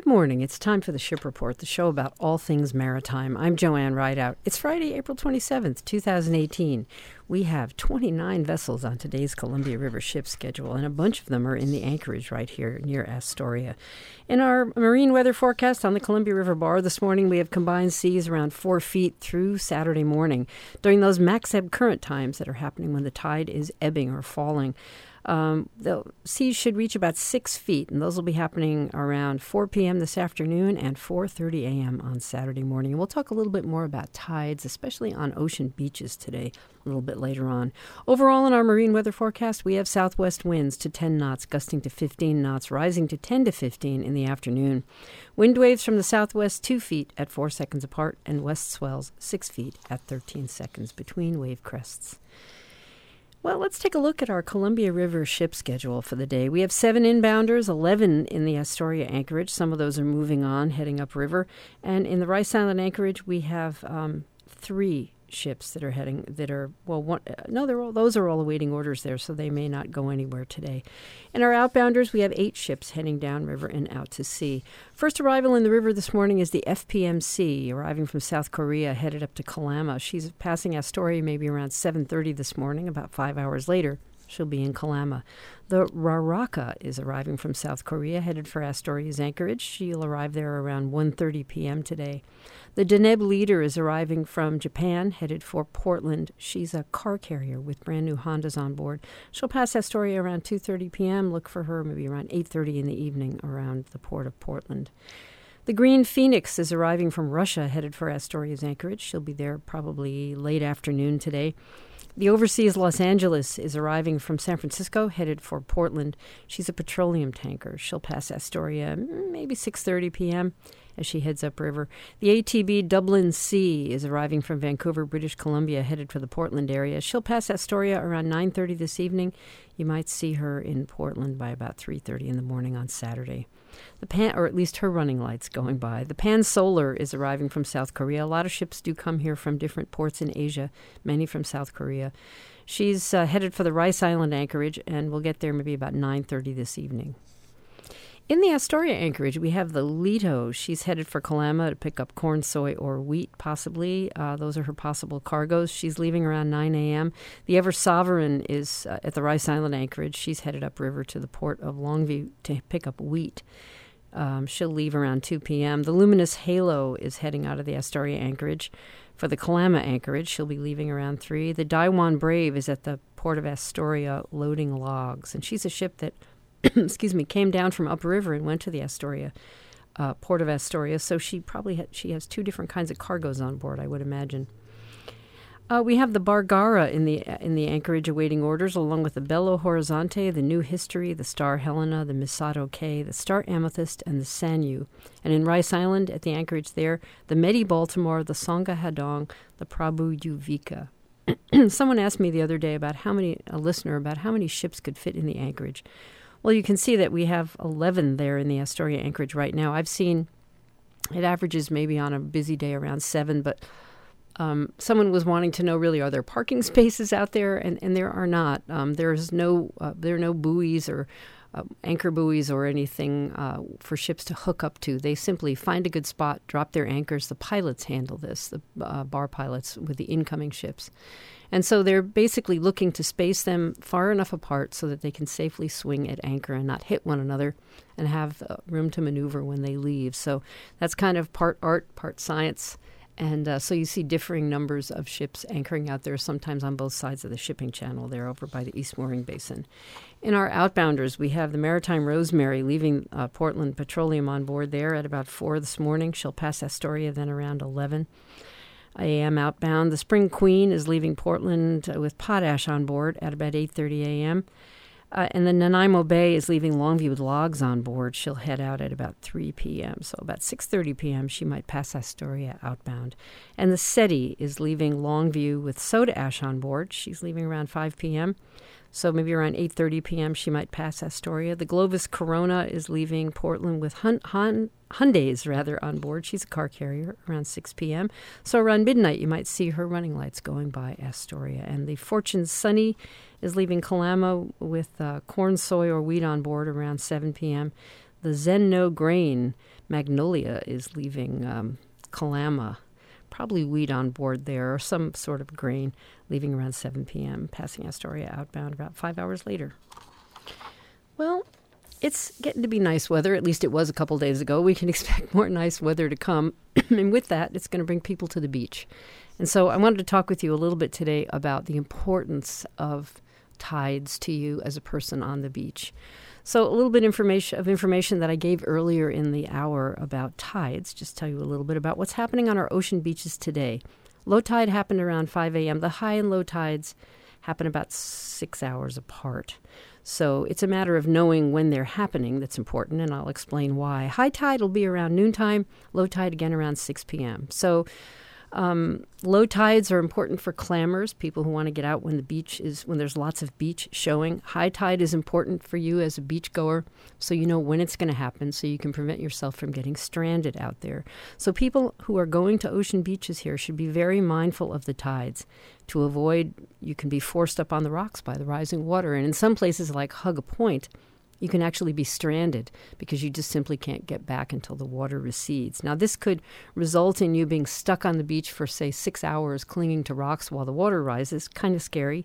morning. It's time for the Ship Report, the show about all things maritime. I'm Joanne Rideout. It's Friday, April 27th, 2018. We have 29 vessels on today's Columbia River ship schedule, and a bunch of them are in the anchorage right here near Astoria. In our marine weather forecast on the Columbia River Bar this morning, we have combined seas around 4 feet through Saturday morning during those max ebb current times that are happening when the tide is ebbing or falling. The seas should reach about 6 feet, and those will be happening around 4 p.m. this afternoon and 4:30 a.m. on Saturday morning. And we'll talk a little bit more about tides, especially on ocean beaches today, a little bit later on. Overall, in our marine weather forecast, we have southwest winds to 10 knots, gusting to 15 knots, rising to 10 to 15 in the afternoon. Wind waves from the southwest 2 feet at 4 seconds apart, and west swells 6 feet at 13 seconds between wave crests. Well, let's take a look at our Columbia River ship schedule for the day. We have 7 inbounders, 11 in the Astoria anchorage. Some of those are moving on, heading upriver. And in the Rice Island anchorage, we have 3 ships that are heading, those are all awaiting orders there, so they may not go anywhere today. In our outbounders, we have 8 ships heading downriver and out to sea. First arrival in the river this morning is the FPMC, arriving from South Korea, headed up to Kalama. She's passing Astoria maybe around 7:30 this morning. About 5 hours later, she'll be in Kalama. The Raraka is arriving from South Korea, headed for Astoria's anchorage. She'll arrive there around 1:30 p.m. today. The Deneb Leader is arriving from Japan, headed for Portland. She's a car carrier with brand new Hondas on board. She'll pass Astoria around 2:30 p.m. Look for her maybe around 8:30 in the evening around the port of Portland. The Green Phoenix is arriving from Russia, headed for Astoria's anchorage. She'll be there probably late afternoon today. The Overseas Los Angeles is arriving from San Francisco, headed for Portland. She's a petroleum tanker. She'll pass Astoria maybe 6:30 p.m. as she heads upriver. The ATB Dublin Sea is arriving from Vancouver, British Columbia, headed for the Portland area. She'll pass Astoria around 9:30 this evening. You might see her in Portland by about 3:30 in the morning on Saturday. Or at least her running lights going by. The Pan Solar is arriving from South Korea. A lot of ships do come here from different ports in Asia, many from South Korea. She's headed for the Rice Island anchorage, and we'll get there maybe about 9:30 this evening. In the Astoria anchorage, we have the Leto. She's headed for Kalama to pick up corn, soy, or wheat, possibly. Those are her possible cargoes. She's leaving around 9 a.m. The Ever Sovereign is at the Rice Island anchorage. She's headed upriver to the port of Longview to pick up wheat. She'll leave around 2 p.m. The Luminous Halo is heading out of the Astoria anchorage for the Kalama anchorage. She'll be leaving around 3. The Daiwan Brave is at the port of Astoria loading logs, and she's a ship that came down from upriver and went to the Astoria, port of Astoria. So she has 2 different kinds of cargoes on board, I would imagine. We have the Bargara in the anchorage awaiting orders, along with the Belo Horizonte, the New History, the Star Helena, the Misato K, the Star Amethyst, and the Sanyu. And in Rice Island, at the anchorage there, the Medi Baltimore, the Songa Hadong, the Prabhu Yuvika. Someone asked me the other day about how many ships could fit in the anchorage. Well, you can see that we have 11 there in the Astoria anchorage right now. I've seen it averages maybe on a busy day around 7, but someone was wanting to know, really, are there parking spaces out there? And there are not. There are no buoys or anchor buoys or anything for ships to hook up to. They simply find a good spot, drop their anchors. The pilots handle this, the bar pilots with the incoming ships. And so they're basically looking to space them far enough apart so that they can safely swing at anchor and not hit one another and have room to maneuver when they leave. So that's kind of part art, part science. And so you see differing numbers of ships anchoring out there, sometimes on both sides of the shipping channel there over by the East Mooring Basin. In our outbounders, we have the Maritime Rosemary leaving Portland Petroleum on board there at about 4 this morning. She'll pass Astoria then around 11 a.m. outbound. The Spring Queen is leaving Portland with potash on board at about 8:30 a.m. And the Nanaimo Bay is leaving Longview with logs on board. She'll head out at about 3 p.m. So about 6:30 p.m. she might pass Astoria outbound. And the SETI is leaving Longview with soda ash on board. She's leaving around 5 p.m. So maybe around 8:30 p.m. she might pass Astoria. The Glovis Corona is leaving Portland with Hyundais on board. She's a car carrier around 6 p.m. So around midnight you might see her running lights going by Astoria. And the Fortune Sunny is leaving Kalama with corn, soy, or wheat on board around 7 p.m. The Zen No Grain Magnolia is leaving Kalama, probably wheat on board there or some sort of grain, leaving around 7 p.m., passing Astoria outbound about 5 hours later. Well, it's getting to be nice weather. At least it was a couple days ago. We can expect more nice weather to come. And with that, it's going to bring people to the beach. And so I wanted to talk with you a little bit today about the importance of tides to you as a person on the beach. So a little bit of information that I gave earlier in the hour about tides, just tell you a little bit about what's happening on our ocean beaches today. Low tide happened around 5 a.m. The high and low tides happen about 6 hours apart. So it's a matter of knowing when they're happening that's important, and I'll explain why. High tide will be around noontime, low tide again around 6 p.m. So low tides are important for clammers, people who want to get out when there's lots of beach showing. High tide is important for you as a beachgoer, so you know when it's going to happen, so you can prevent yourself from getting stranded out there. So people who are going to ocean beaches here should be very mindful of the tides to avoid, you can be forced up on the rocks by the rising water. And in some places like Hugga Point, you can actually be stranded because you just simply can't get back until the water recedes. Now, this could result in you being stuck on the beach for, say, 6 hours, clinging to rocks while the water rises. Kind of scary.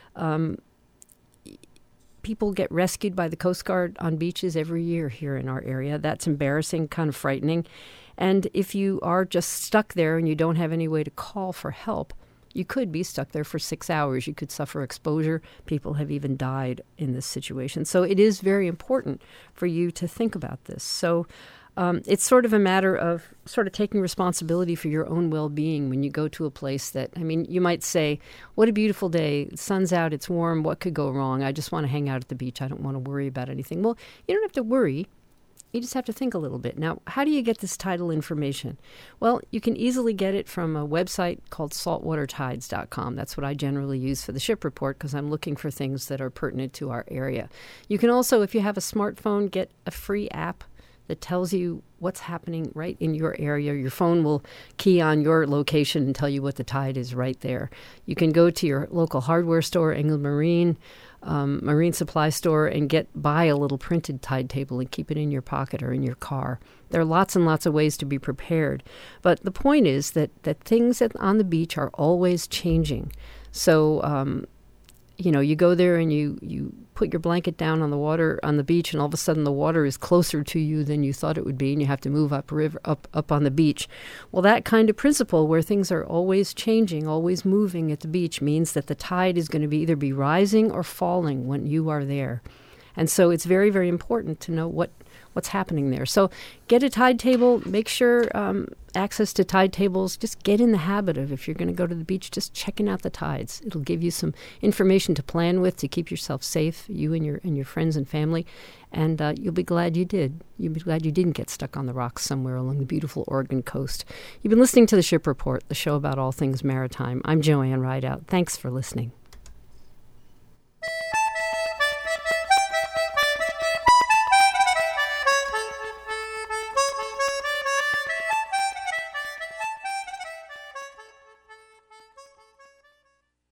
People get rescued by the Coast Guard on beaches every year here in our area. That's embarrassing, kind of frightening. And if you are just stuck there and you don't have any way to call for help, you could be stuck there for 6 hours. You could suffer exposure. People have even died in this situation. So it is very important for you to think about this. So it's sort of a matter of sort of taking responsibility for your own well-being when you go to a place that, I mean, you might say, what a beautiful day. The sun's out. It's warm. What could go wrong? I just want to hang out at the beach. I don't want to worry about anything. Well, you don't have to worry. You just have to think a little bit. Now, how do you get this tidal information? Well, you can easily get it from a website called saltwatertides.com. That's what I generally use for the ship report because I'm looking for things that are pertinent to our area. You can also, if you have a smartphone, get a free app that tells you what's happening right in your area. Your phone will key on your location and tell you what the tide is right there. You can go to your local hardware store, England Marine supply store, and buy a little printed tide table and keep it in your pocket or in your car. There are lots and lots of ways to be prepared. But the point is that things on the beach are always changing. So, you go there and you put your blanket down on the water on the beach, and all of a sudden the water is closer to you than you thought it would be, and you have to move up on the beach. Well, that kind of principle where things are always changing, always moving at the beach means that the tide is going to either be rising or falling when you are there. And so it's very, very important to know what's happening there. So get a tide table. Make sure access to tide tables. Just get in the habit of, if you're going to go to the beach, just checking out the tides. It'll give you some information to plan with to keep yourself safe, you and your friends and family. And you'll be glad you did. You'll be glad you didn't get stuck on the rocks somewhere along the beautiful Oregon coast. You've been listening to The Ship Report, the show about all things maritime. I'm Joanne Rideout. Thanks for listening.